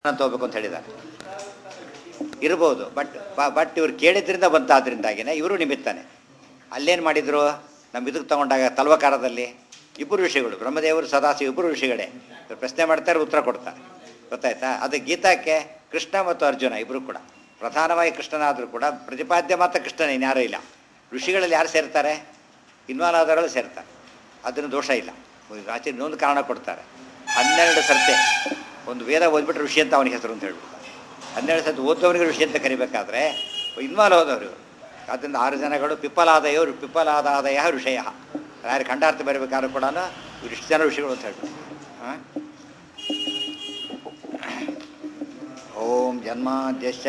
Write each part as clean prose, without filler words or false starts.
ಅಂತ ಹೋಗ್ಬೇಕು ಅಂತ ಹೇಳಿದ್ದಾರೆ. ಇರ್ಬೋದು, ಬಟ್ ಇವ್ರು ಕೇಳಿದ್ರಿಂದ ಬಂತಾದ್ರಿಂದಾಗಿನೇ ಇವರು ನಿಮಿತ್ತಾನೆ. ಅಲ್ಲೇನು ಮಾಡಿದರು, ನಮ್ಮ ಇದಕ್ಕೆ ತಗೊಂಡಾಗ ತಲ್ವಕಾರದಲ್ಲಿ ಇಬ್ಬರು ಋಷಿಗಳು, ಬ್ರಹ್ಮದೇವರು ಸದಾಶಿವ ಇಬ್ಬರು ಋಷಿಗಳೇ. ಇವ್ರು ಪ್ರಶ್ನೆ ಮಾಡ್ತಾರೆ, ಉತ್ತರ ಕೊಡ್ತಾರೆ. ಗೊತ್ತಾಯ್ತಾ? ಅದು ಗೀತಾಕ್ಕೆ ಕೃಷ್ಣ ಮತ್ತು ಅರ್ಜುನ ಇಬ್ಬರು ಕೂಡ ಪ್ರಧಾನವಾಗಿ ಕೃಷ್ಣನಾದರೂ ಕೂಡ ಪ್ರತಿಪಾದ್ಯ ಮಾತ್ರ ಕೃಷ್ಣನೇ, ಇನ್ಯಾರೂ ಇಲ್ಲ. ಋಷಿಗಳಲ್ಲಿ ಯಾರು ಸೇರ್ತಾರೆ? ಇನ್ವಾಲ್ವ್ ಆದವರು ಸೇರ್ತಾರೆ. ಅದನ್ನು ದೋಷ ಇಲ್ಲ. ಆಚೆ ಇನ್ನೊಂದು ಕಾರಣ ಕೊಡ್ತಾರೆ. 12 ಸರ್ತೆ ಒಂದು ವೇದ ಓದ್ಬಿಟ್ರೆ ಋಷಿ ಅಂತ ಅವನಿಗೆ ಹೆಸರು ಅಂತ ಹೇಳ್ಬಿಡ್ತಾರೆ. 12 ಸರ್ತಿ ಓದೋವನಿಗೆ ಋಷಿ ಅಂತ ಕರಿಬೇಕಾದ್ರೆ ಇನ್ವಾಲ್ವ್ ಹೋದವರು. ಅದರಿಂದ 6 ಜನಗಳು ಪಿಪ್ಪಲಾದಾದಯ ಋಷಯ. ಯಾರು ಖಂಡಾರ್ಥ ಬರಬೇಕಾದ್ರೂ ಕೂಡ ಇವರು ಇಷ್ಟು ಜನ ಋಷಿಗಳು ಅಂತ ಹೇಳ್ಬಿಟ್ಟು. ಓಂ ಜನ್ಮಾದ್ಯಶ್ಚ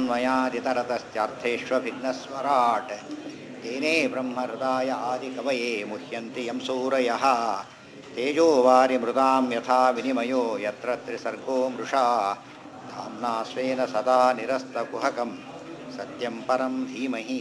ಯತೋನ್ಮಯಾದಿತರತಶ್ಚಾರ್ಥೇಷ್ವಭಿಘ್ನಸ್ವರಾಟ್ ತೇನೇ ಬ್ರಹ್ಮಹೃದಾಯ ಆದಿಕವಯೇ ಮುಹ್ಯಂತಿ ಯಂ ಸೂರಯಃ ತೇಜೋ ವಾರಿ ಮೃದಾಂ ಯಥಾ ವಿನಿಮಯೋ ಯತ್ರ ತ್ರಿಸರ್ಗೋ ಮೃಷಾ ಧಾಮ್ನಾ ಸ್ವೇನ ಸದಾ ನಿರಸ್ತಕುಹಕಂ ಸತ್ಯಂ ಪರಂ ಧೀಮಹಿ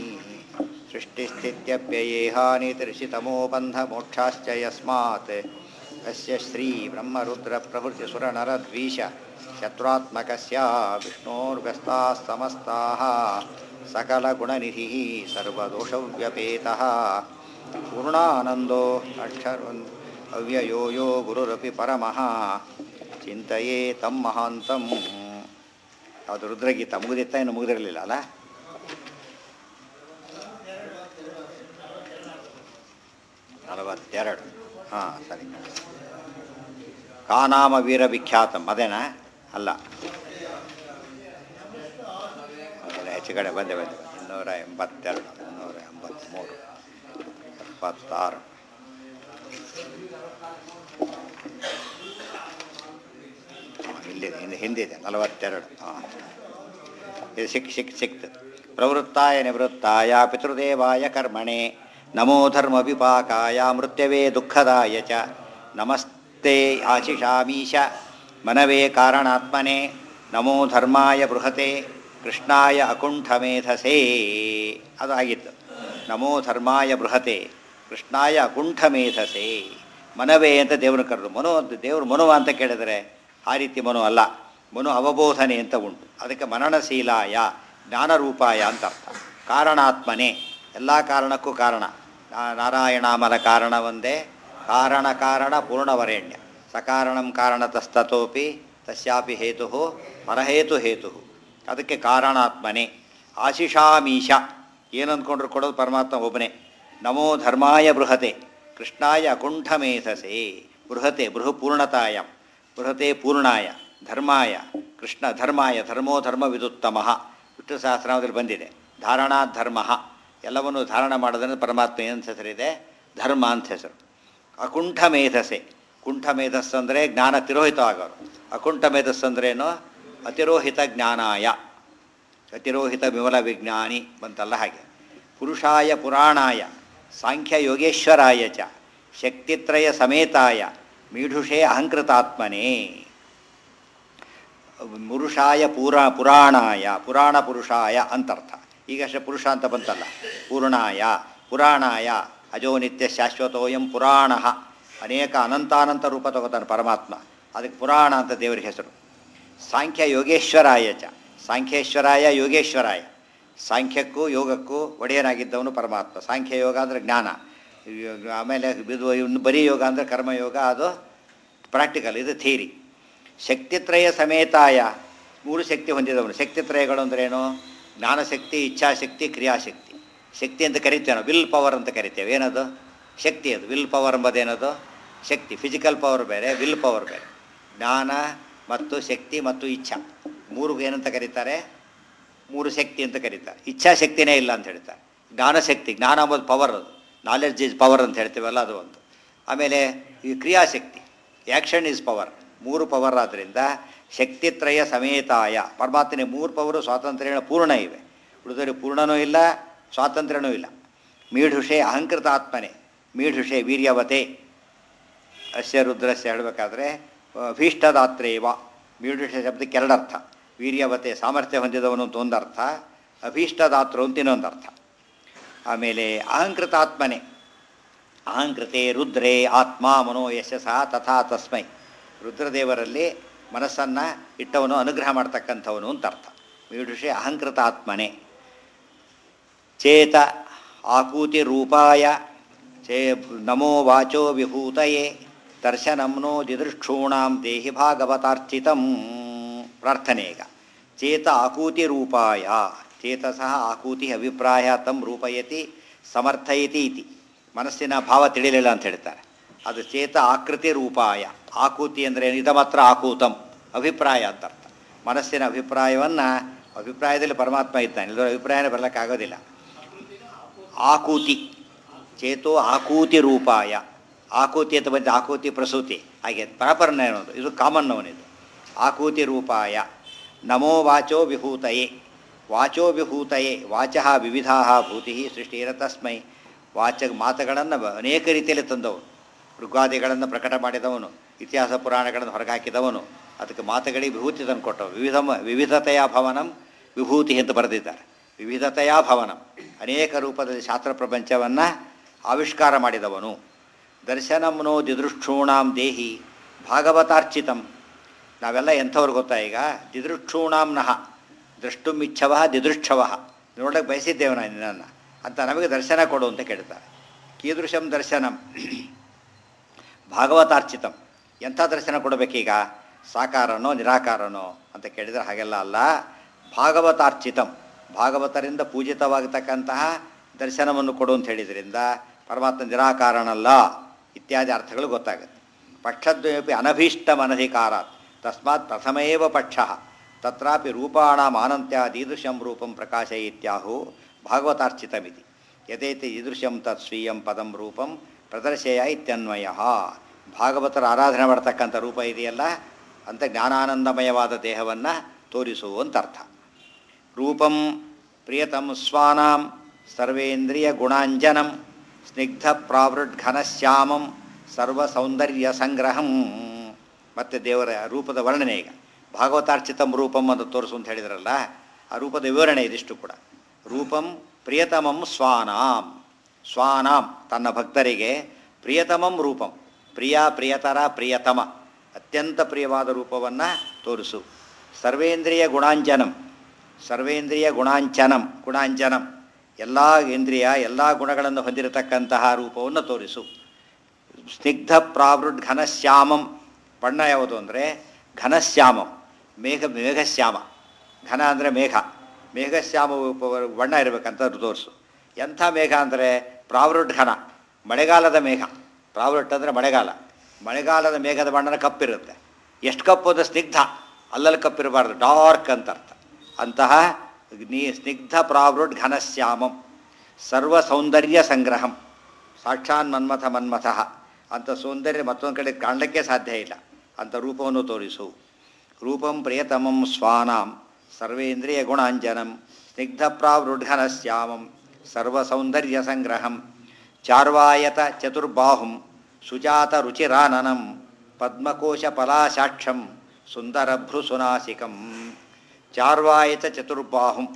ಸೃಷ್ಟಿಸ್ಥಿತ್ಯಪ್ಯಯೇಹಾನಿತಿರ್ಷಿತಮೋ ಬಂಧಮೋಕ್ಷಾಶ್ಚ ಯಸ್ಮಾತ್ ಅಸ್ಯ ಶ್ರೀ ಬ್ರಹ್ಮರುದ್ರ ಪ್ರಭೃತಿ ಸುರನರದ್ವೀಷ ಶತ್ರುತ್ಮಕಸ್ಯ ವಿಷ್ಣೋರ್ವ್ಯಸ್ತಾಃ ಸಮಸ್ತಾಃ ಸಕಲಗುಣನಿಧಿಃ ಸರ್ವದೋಷವ್ಯಪೇತಃ ಪೂರ್ಣಾನಂದೋ ಅಕ್ಷರಂ ಅವ್ಯಯೋ ಯೋ ಗುರುರಪಿ ಪರಮಃ ಚಿಂತೆಯೇ ತಂ ಮಹಾಂತಂ. ಅದು ರುದ್ರಗೀತ ಮುಗಿದಿತ್ತ? ಇನ್ನು ಮುಗಿದಿರಲಿಲ್ಲ ಅಲ್ಲ? ನಲವತ್ತೆರಡು. ಹಾಂ, ಸರಿ. ಕಾನಾಮ ವೀರ ವಿಖ್ಯಾತಂ ಅದೇನಾ? ಅಲ್ಲ, ಹೆಚ್ಚು ಕಡೆ ಬಂದೆ 282, 283, 76. ಇಲ್ಲಿದೆ, ಹಿಂದಿದೆ 42. ಹಾಂ, ಇದು ಸಿಕ್ತು. ಪ್ರವೃತ್ತಾಯ ನಿವೃತ್ತಾಯ ಪಿತೃದೇವಾಯ ಕರ್ಮಣೆ ನಮೋ ಧರ್ಮ ವಿಪಾಕಾಯ ಮೃತ್ಯವೇ ದುಃಖದಾಯ ಚ ನಮಸ್ತೆ ಆಶಿಷಾಮೀಶ ಮನವೇ ಕಾರಣಾತ್ಮನೆ ನಮೋ ಧರ್ಮಾಯ ಬೃಹತೆ ಕೃಷ್ಣಾಯ ಅಕುಂಠಮೇಧಸೇ. ಅದು ಆಗಿತ್ತು. ನಮೋ ಧರ್ಮಾಯ ಬೃಹತೆ ಕೃಷ್ಣಾಯ ಅಕುಂಠಮೇಧಸೇ. ಮನವೇ ಅಂತ ದೇವ್ರನ್ನ ಕರೆದು. ಮನು ಅಂತ ದೇವರು ಮನುವ ಅಂತ ಕೇಳಿದರೆ ಆ ರೀತಿ ಮನು ಅಲ್ಲ. ಮನು ಅವಬೋಧನೆ ಅಂತ ಉಂಟು. ಅದಕ್ಕೆ ಮನನಶೀಲಾಯ ಜ್ಞಾನರೂಪಾಯ ಅಂತ ಅರ್ಥ. ಕಾರಣಾತ್ಮನೆ, ಎಲ್ಲ ಕಾರಣಕ್ಕೂ ಕಾರಣ. ನಾರಾಯಣಾಮಲ ಕಾರಣ ಒಂದೇ. ಕಾರಣ ಪೂರ್ಣವರೇಣ್ಯ. ಸಕಾರಣಂ ಕಾರಣತಸ್ತತೋಪಿ ತಸ್ಯಾಪಿ ಹೇತು ಪರಹೇತು ಹೇತು. ಅದಕ್ಕೆ ಕಾರಣಾತ್ಮನೆ. ಆಶಿಷಾಮೀಶ, ಏನಂದ್ಕೊಂಡ್ರು ಕೊಡೋದು ಪರಮಾತ್ಮ ಒಬ್ಬನೇ. ನಮೋ ಧರ್ಮಾಯ ಬೃಹತೆ ಕೃಷ್ಣಾಯ ಅಕುಂಠಮೇಧಸೇ. ಬೃಹತೆ ಪೂರ್ಣತಾಯ, ಬೃಹತೆ ಪೂರ್ಣಾಯ, ಧರ್ಮಾಯ ಕೃಷ್ಣ ಧರ್ಮಾಯ, ಧರ್ಮೋ ಧರ್ಮ ವಿದುತ್ತಮಃ. ವಿಷ್ಣು ಸಹಸ್ರನಾಮದಲ್ಲಿ ಬಂದಿದೆ. ಧಾರಣಾಧರ್ಮ, ಎಲ್ಲವನ್ನೂ ಧಾರಣ ಮಾಡೋದನ್ನು ಪರಮಾತ್ಮ ಏನಂತ ಹೆಸರಿದೆ? ಧರ್ಮ ಅಂತ ಹೆಸರು. ಅಕುಂಠ ಮೇಧಸ್ಸೆ. ಕುಂಠ ಮೇಧಸ್ಸು ಅಂದರೆ ಜ್ಞಾನ ತಿರೋಹಿತವಾಗೋರು. ಅಕುಂಠ ಮೇಧಸ್ಸು ಅಂದ್ರೇನು? ಅತಿರೋಹಿತ ಜ್ಞಾನಾಯ, ಅತಿರೋಹಿತ ವಿಮಲ ವಿಜ್ಞಾನಿ ಬಂತಲ್ಲ ಹಾಗೆ. ಪುರುಷಾಯ ಪುರಾಣಾಯ ಸಾಂಖ್ಯ ಯೋಗೇಶ್ವರಾಯ ಚ ಶಕ್ತಿತ್ರಯ ಸಮೇತಾಯ ಮೀಢುಷೇ ಅಹಂಕೃತಾತ್ಮನೇ. ಪುರುಷಾಯ ಪುರಾಣಾಯ, ಪುರಾಣ ಪುರುಷಾಯ ಅಂತರ್ಥ. ಈಗಷ್ಟೇ ಪುರುಷ ಅಂತ ಬಂತಲ್ಲ. ಪೂರ್ಣಾಯ ಪುರಾಣಾಯ ಅಜೋ ನಿತ್ಯ ಶಾಶ್ವತೋಯಂ ಪುರಾಣ. ಅನೇಕ ಅನಂತಾನಂತ ರೂಪ ತಗೋತಾನೆ ಪರಮಾತ್ಮ. ಅದಕ್ಕೆ ಪುರಾಣ ಅಂತ ದೇವರಿಗೆ ಹೆಸರು. ಸಾಂಖ್ಯ ಯೋಗೇಶ್ವರಾಯ ಚ, ಸಾಂಖ್ಯೇಶ್ವರಾಯ ಯೋಗೇಶ್ವರಾಯ. ಸಾಂಖ್ಯಕ್ಕೂ ಯೋಗಕ್ಕೂ ಒಡೆಯನಾಗಿದ್ದವನು ಪರಮಾತ್ಮ. ಸಾಂಖ್ಯ ಯೋಗ ಅಂದರೆ ಜ್ಞಾನ. ಆಮೇಲೆ ಇದು ಇನ್ನು ಬರೀ ಯೋಗ ಅಂದರೆ ಕರ್ಮಯೋಗ, ಅದು ಪ್ರಾಕ್ಟಿಕಲ್, ಇದು ಥಿಯರಿ. ಶಕ್ತಿತ್ರಯ ಸಮೇತಾಯ, 3 ಶಕ್ತಿ ಹೊಂದಿದವನು. ಶಕ್ತಿತ್ರಯಗಳು ಅಂದ್ರೇನು? ಜ್ಞಾನಶಕ್ತಿ, ಇಚ್ಛಾಶಕ್ತಿ, ಕ್ರಿಯಾಶಕ್ತಿ. ಶಕ್ತಿ ಅಂತ ಕರಿತೇವೆ ನಾವು, ವಿಲ್ ಪವರ್ ಅಂತ ಕರಿತೇವೆ. ಏನದು? ಶಕ್ತಿ. ಅದು ವಿಲ್ ಪವರ್ ಎಂಬುದೇನದು? ಶಕ್ತಿ. ಫಿಸಿಕಲ್ ಪವರ್ ಬೇರೆ, ವಿಲ್ ಪವರ್ ಬೇರೆ. ಜ್ಞಾನ ಮತ್ತು ಶಕ್ತಿ ಮತ್ತು ಇಚ್ಛಾ, 3 ಏನಂತ ಕರೀತಾರೆ? 3 ಶಕ್ತಿ ಅಂತ ಕರೀತಾರೆ. ಇಚ್ಛಾಶಕ್ತಿನೇ ಇಲ್ಲ ಅಂತ ಹೇಳ್ತಾರೆ. ಜ್ಞಾನಶಕ್ತಿ, ಜ್ಞಾನ ಅಂಬೋದು ಪವರ್, ಅದು ನಾಲೆಡ್ಜ್ ಈಸ್ ಪವರ್ ಅಂತ ಹೇಳ್ತೀವಲ್ಲ, ಅದು ಒಂದು. ಆಮೇಲೆ ಈ ಕ್ರಿಯಾಶಕ್ತಿ, ಆ್ಯಕ್ಷನ್ ಈಸ್ ಪವರ್. 3 ಪವರ್ ಆದ್ದರಿಂದ ಶಕ್ತಿತ್ರಯ ಸಮೇತಾಯ. ಪರಮಾತ್ಮನೇ 3 ಪವರು ಸ್ವಾತಂತ್ರ್ಯ ಪೂರ್ಣ ಇವೆ. ಉಳಿದವರಿಗೆ ಪೂರ್ಣನೂ ಇಲ್ಲ, ಸ್ವಾತಂತ್ರ್ಯನೂ ಇಲ್ಲ. ಮೀಢುಷೆ ಅಹಂಕೃತ ಆತ್ಮನೆ. ಮೀಢುಷೆ ವೀರ್ಯವತೆ. ಅಸ್ಯ ರುದ್ರಸ್ಯ ಹೇಳಬೇಕಾದ್ರೆ ಅಭೀಷ್ಟದಾತ್ರೇವ. ಮೀಢುಷೆ ಶಬ್ದಕ್ಕೆ 2 ಅರ್ಥ. ವೀರ್ಯವತೆ ಸಾಮರ್ಥ್ಯ ಹೊಂದಿದವನು ಅಂತ ಒಂದು ಅರ್ಥ, ಅಭೀಷ್ಟದಾತೃ ಅಂತ ಇನ್ನೊಂದು ಅರ್ಥ. ಆಮೇಲೆ ಅಹಂಕೃತಾತ್ಮನೆ. ಅಹಂಕೃತೆ ರುದ್ರೇ ಆತ್ಮ ಮನೋ ಯಶಸ ತಥಾ ತಸ್ಮೈ. ರುದ್ರದೇವರಲ್ಲಿ ಮನಸ್ಸನ್ನು ಇಟ್ಟವನು ಅನುಗ್ರಹ ಮಾಡ್ತಕ್ಕಂಥವನು ಅಂತ ಅರ್ಥ. ಮೀಡುಷೆ ಅಹಂಕೃತ ಆತ್ಮನೆ ಚೇತ ಆಕೂತಿ ರೂಪಾಯ ಚೇ ನಮೋ ವಾಚೋ ವಿಭೂತಯೇ ದರ್ಶನಂನೋ ದಿದೃಕ್ಷೂಣಾಂ ದೇಹಿ ಭಾಗವತಾರ್ಚಿತಂ. ಪ್ರಾರ್ಥನೆ ಈಗ ಚೇತ ಆಕೂತಿ ರೂಪಾಯ ಚೇತಸಃ ಆಕೂತಿ ಅಭಿಪ್ರಾಯ ತಂ ರೂಪಯತಿ ಸಮರ್ಥಯತಿ ಇತಿ. ಮನಸ್ಸಿನ ಭಾವ ತಿಳಿಲಿಲ್ಲ ಅಂತ ಹೇಳ್ತಾರೆ. ಅದು ಚೇತ ಆಕೃತಿ ರೂಪಾಯ. ಆಕೂತಿ ಅಂದರೆ ಇದು ಮಾತ್ರ ಆಕೂತಂ ಅಭಿಪ್ರಾಯ ಅಂತ ಅರ್ಥ. ಮನಸ್ಸಿನ ಅಭಿಪ್ರಾಯವನ್ನು ಅಭಿಪ್ರಾಯದಲ್ಲಿ ಪರಮಾತ್ಮ ಇದ್ದಾನೆ, ಇಲ್ಲದ ಅಭಿಪ್ರಾಯನೇ ಬರಲಿಕ್ಕಾಗೋದಿಲ್ಲ. ಆಕೂತಿ ಚೇತೋ ಆಕೂತಿ ರೂಪಾಯ. ಆಕೂತಿ ಅಂತ ಬಂದು ಆಕೂತಿ ಪ್ರಸೂತಿ ಹಾಗೆ ಪ್ರಾಪರ್ನ ಅನ್ನೋದು ಇದು ಕಾಮನ್ ಅವನಿದು. ಆಕೂತಿ ರೂಪಾಯ ನಮೋ ವಾಚೋ ವಿಭೂತಯೇ. ವಾಚೋ ವಿಭೂತಯೇ ವಾಚಃ ವಿವಿಧಾ ಭೂತಿ ಸೃಷ್ಟಿರ ತಸ್ಮೈ. ಮಾತುಗಳನ್ನು ಅನೇಕ ರೀತಿಯಲ್ಲಿ ತಂದವನು, ಋಗ್ವಾದಿಗಳನ್ನು ಪ್ರಕಟ ಮಾಡಿದವನು, ಇತಿಹಾಸ ಪುರಾಣಗಳನ್ನು ಹೊರಗಾಕಿದವನು, ಅದಕ್ಕೆ ಮಾತುಗಳಿಗೆ ವಿಭೂತಿ ತಂದು ಕೊಟ್ಟವು. ವಿವಿಧತೆಯ ಭವನಂ ವಿಭೂತಿ ಅಂತ ಬರೆದಿದ್ದಾರೆ. ವಿವಿಧತೆಯ ಭವನಂ ಅನೇಕ ರೂಪದಲ್ಲಿ ಶಾಸ್ತ್ರ ಪ್ರಪಂಚವನ್ನು ಆವಿಷ್ಕಾರ ಮಾಡಿದವನು. ದರ್ಶನಂನೋ ದಿದೃಕ್ಷೂಣಾಂ ದೇಹಿ ಭಾಗವತಾರ್ಚಿತಂ. ನಾವೆಲ್ಲ ಎಂಥವ್ರು ಗೊತ್ತಾ ಈಗ? ದಿದೃಕ್ಷೂಣಾಂನಃ ದ್ರಷ್ಟುಮಿಚ್ಛವ ದಿದೃಕ್ಷವ. ನೋಡೋಕ್ಕೆ ಬಯಸಿದ್ದೇವೆ ನಾನು ನಿನ್ನನ್ನು ಅಂತ ನಮಗೆ ದರ್ಶನ ಕೊಡು ಅಂತ ಕೇಳ್ತಾರೆ. ಕೀದೃಶಂ ದರ್ಶನಂ ಭಾಗವತಾರ್ಚಿತಂ. ಎಂಥ ದರ್ಶನ ಕೊಡಬೇಕೀಗ? ಸಾಕಾರನೋ ನಿರಾಕಾರನೋ ಅಂತ ಕೇಳಿದರೆ ಹಾಗೆಲ್ಲ ಅಲ್ಲ. ಭಾಗವತಾರ್ಚಿತಂ ಭಾಗವತರಿಂದ ಪೂಜಿತವಾಗತಕ್ಕಂತಹ ದರ್ಶನವನ್ನು ಕೊಡು ಅಂತ ಹೇಳಿದ್ರಿಂದ ಪರಮಾತ್ಮ ನಿರಾಕಾರನಲ್ಲ ಇತ್ಯಾದಿ ಅರ್ಥಗಳು ಗೊತ್ತಾಗುತ್ತೆ. ಪಕ್ಷದ್ವಯಪಿ ಅನಭೀಷ್ಟಮನಧಿಕಾರಾತ್ ತಸ್ಮಾತ್ ಪ್ರಥಮೇವ ಪಕ್ಷ ತತ್ರಾಪಿ ರೂಪಾಣಾಂ ಆನಂತ್ಯಾದೀದೃಶಂ ರೂಪಂ ಪ್ರಕಾಶಯಿತ್ಯಾಹು ಭಾಗವತಾರ್ಚಿತಮಿತಿ. ಯಥೇತಿ ಈದೃಶಂ ತತ್ ಸ್ವೀಯಂ ಪದಂ ರೂಪಂ ಪ್ರದರ್ಶಯ ಇತ್ಯನ್ವಯ. ಭಾಗವತರ ಆರಾಧನೆ ಮಾಡ್ತಕ್ಕಂಥ ರೂಪ ಇದೆಯಲ್ಲ ಅಂತ ಜ್ಞಾನಾನಂದಮಯವಾದ ದೇಹವನ್ನು ತೋರಿಸು ಅಂತ ಅರ್ಥ. ರೂಪಂ ಪ್ರಿಯತಂ ಸ್ವಾನಾಂ ಸರ್ವೇಂದ್ರಿಯ ಗುಣಾಂಜನಂ ಸ್ನಿಗ್ಧ ಪ್ರಾವೃಡ್ಘನಶ್ಯಾಮಂ ಸರ್ವಸೌಂದರ್ಯ ಸಂಗ್ರಹಂ. ಮತ್ತು ದೇವರ ರೂಪದ ವರ್ಣನೆ ಈಗ ಭಾಗವತಾರ್ಚಿತಂ ರೂಪಂ ಅಂತ ತೋರಿಸು ಅಂತ ಹೇಳಿದ್ರಲ್ಲ, ಆ ರೂಪದ ವಿವರಣೆ ಇದಿಷ್ಟು ಕೂಡ. ರೂಪಂ ಪ್ರಿಯತಮಂ ಸ್ವಾನಾಂ. ಸ್ವಾನಾಂ ತನ್ನ ಭಕ್ತರಿಗೆ ಪ್ರಿಯತಮಂ ರೂಪಂ, ಪ್ರಿಯ ಪ್ರಿಯತರ ಪ್ರಿಯತಮ ಅತ್ಯಂತ ಪ್ರಿಯವಾದ ರೂಪವನ್ನು ತೋರಿಸು. ಸರ್ವೇಂದ್ರಿಯ ಗುಣಾಂಜನಂ. ಸರ್ವೇಂದ್ರಿಯ ಗುಣಾಂಚನಂ ಗುಣಾಂಜನಂ ಎಲ್ಲ ಇಂದ್ರಿಯ ಎಲ್ಲ ಗುಣಗಳನ್ನು ಹೊಂದಿರತಕ್ಕಂತಹ ರೂಪವನ್ನು ತೋರಿಸು. ಸ್ನಿಗ್ಧ ಪ್ರಾವೃಡ್ ಘನಶ್ಯಾಮಂ. ಬಣ್ಣ ಯಾವುದು ಅಂದರೆ ಘನಶ್ಯಾಮಂ. ಮೇಘಶ್ಯಾಮ. ಘನ ಅಂದರೆ ಮೇಘ. ಮೇಘಶ್ಯಾಮ ಬಣ್ಣ ಇರಬೇಕಂತ ತೋರಿಸು. ಎಂಥ ಮೇಘ ಅಂದರೆ ಪ್ರಾವೃಡ್ ಘನ, ಮಳೆಗಾಲದ ಮೇಘ. ಪ್ರಾವೃಟ್ ಅಂದರೆ ಮಳೆಗಾಲ. ಮಳೆಗಾಲದ ಮೇಘದ ಬಣ್ಣನ ಕಪ್ಪಿರುತ್ತೆ. ಎಷ್ಟು ಕಪ್ಪು ಅಂದರೆ ಸ್ನಿಗ್ಧ, ಅಲ್ಲಲ್ಲಿ ಕಪ್ಪಿರಬಾರ್ದು, ಡಾರ್ಕ್ ಅಂತ ಅರ್ಥ. ಅಂತಹ ಸ್ನಿಗ್ಧ ಪ್ರಾವೃಡ್ ಘನಶ್ಯಾಮಂ ಸರ್ವ ಸೌಂದರ್ಯ ಸಂಗ್ರಹಂ. ಸಾಕ್ಷಾನ್ ಮನ್ಮಥ ಮನ್ಮಥಃ ಅಂಥ ಸೌಂದರ್ಯ ಮತ್ತೊಂದು ಕಡೆ ಕಾಣಲಿಕ್ಕೆ ಸಾಧ್ಯ ಇಲ್ಲ ಅಂಥ ರೂಪವನ್ನು ತೋರಿಸು. ರೂಪಂ ಪ್ರಿಯತಮಂ ಸ್ವಾನಾಂ ಸರ್ವೇಂದ್ರಿಯ ಗುಣಾಂಜನಂ ಸ್ನಿಗ್ಧ ಪ್ರಾವೃಡ್ ಘನಶ್ಯಾಮಂ ಸರ್ವ ಸೌಂದರ್ಯ ಸಂಗ್ರಹಂ. ಚಾರ್ವಾಯತ ಚತುರ್ಬಾಹುಂ ಸುಜಾತ ರುಚಿರಾನನಂ ಪದ್ಮಕೋಶ ಪಲಾಶಾಕ್ಷಂ ಸುಂದರಭ್ರುಸುನಾಸಿಕಂ. ಚಾರ್ವಾಯತ ಚತುರ್ಬಾಹುಂ.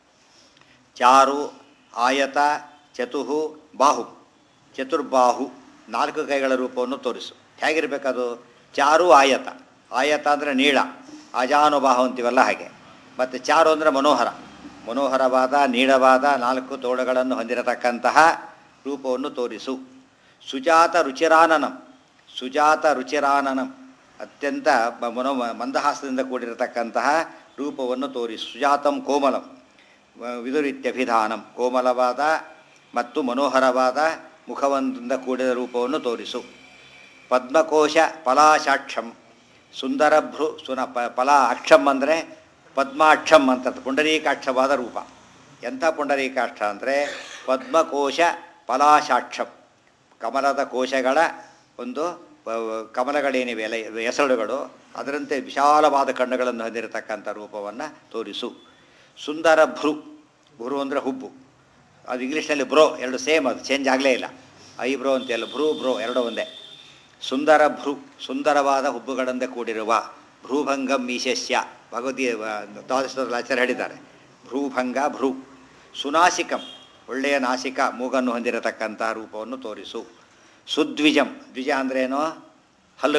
ಚಾರು ಆಯತ ಚತುಹು ಬಾಹು. ಚತುರ್ಬಾಹು ನಾಲ್ಕು ಕೈಗಳ ರೂಪವನ್ನು ತೋರಿಸು. ಹೇಗಿರಬೇಕದು? ಚಾರು ಆಯತ. ಆಯತ ಅಂದರೆ ನೀಳ, ಅಜಾನುಬಾಹು ಅಂತೀವಲ್ಲ ಹಾಗೆ. ಮತ್ತು ಚಾರು ಅಂದರೆ ಮನೋಹರ. ಮನೋಹರವಾದ ನೀಳವಾದ ನಾಲ್ಕು ತೋಳುಗಳನ್ನು ಹೊಂದಿರತಕ್ಕಂತಹ ರೂಪವನ್ನು ತೋರಿಸು. ಸುಜಾತ ರುಚಿರಾನನಂ. ಸುಜಾತ ರುಚಿರಾನನಂ ಅತ್ಯಂತ ಮಂದಹಾಸದಿಂದ ಕೂಡಿರತಕ್ಕಂತಹ ರೂಪವನ್ನು ತೋರಿಸು. ಸುಜಾತಂ ಕೋಮಲಂ ವಿದುರಿತ್ಯಭಿಧಾನಂ. ಕೋಮಲವಾದ ಮತ್ತು ಮನೋಹರವಾದ ಮುಖವೊಂದಿಂದ ಕೂಡಿದ ರೂಪವನ್ನು ತೋರಿಸು. ಪದ್ಮಕೋಶ ಪಲಾಶಾಕ್ಷಂ ಸುಂದರಭ್ರು ಫಲ ಅಕ್ಷಂ ಅಂದರೆ ಪದ್ಮಾಕ್ಷಂ ಅಂತ ಪುಂಡರೀಕಾಕ್ಷವಾದ ರೂಪ. ಎಂಥ ಪುಂಡರೀಕಾಕ್ಷ ಅಂದರೆ ಪದ್ಮಕೋಶ ಫಲಾಶಾಕ್ಷಂ. ಕಮಲದ ಕೋಶಗಳ ಒಂದು ಕಮಲಗಳೇನಿವೆ ಎಲೆ ಎಸಳುಗಳು ಅದರಂತೆ ವಿಶಾಲವಾದ ಕಣ್ಣುಗಳನ್ನು ಹೊಂದಿರತಕ್ಕಂಥ ರೂಪವನ್ನು ತೋರಿಸು. ಸುಂದರ ಭ್ರು. ಭ್ರು ಅಂದರೆ ಹುಬ್ಬು. ಅದು ಇಂಗ್ಲೀಷ್ನಲ್ಲಿ ಬ್ರೋ, ಎರಡು ಸೇಮ್, ಅದು ಚೇಂಜ್ ಆಗಲೇ ಇಲ್ಲ. ಐಬ್ರೋ ಅಂತೆಲ್ಲ, ಬ್ರೋ ಎರಡೂ ಒಂದೇ. ಸುಂದರ ಭ್ರು ಸುಂದರವಾದ ಹುಬ್ಬುಗಳಿಂದ ಕೂಡಿರುವ. ಭ್ರೂಭಂಗಂ ಈಶಸ್ಯ ದ್ವಾದಶಾಚಾರ್ಯ ಹೇಳಿದ್ದಾರೆ. ಭ್ರೂಭಂಗ ಭ್ರೂ. ಸುನಾಸಿಕಂ ಒಳ್ಳೆಯ ನಾಸಿಕ ಮೂಗನ್ನು ಹೊಂದಿರತಕ್ಕಂತಹ ರೂಪವನ್ನು ತೋರಿಸು. ಸುದ್ವಿಜಂ. ದ್ವಿಜ ಅಂದ್ರೇನೋ ಹಲ್ಲುಗಳು.